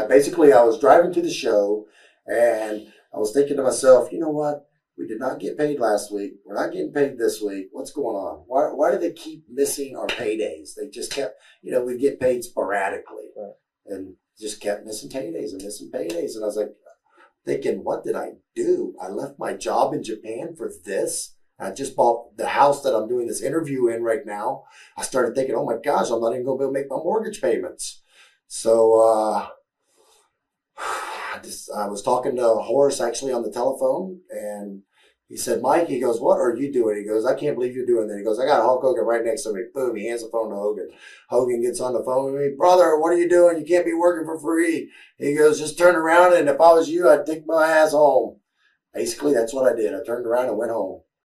basically, I was driving to the show, and I was thinking to myself, you know what? We did not get paid last week. We're not getting paid this week. What's going on? Why do they keep missing our paydays? They just kept, we get paid sporadically, Right. and just kept missing paydays and missing paydays. And I was like, thinking, what did I do? I left my job in Japan for this. I just bought the house that I'm doing this interview in right now. I started thinking, oh my gosh, I'm not even going to be able to make my mortgage payments. So, I was talking to Horace actually on the telephone, and he said, Mike, he goes, what are you doing? He goes, I can't believe you're doing that. He goes, I got Hulk Hogan right next to me. Boom, he hands the phone to Hogan. Hogan gets on the phone with me. Brother, what are you doing? You can't be working for free. He goes, just turn around, and if I was you, I'd take my ass home. Basically, that's what I did. I turned around and went home.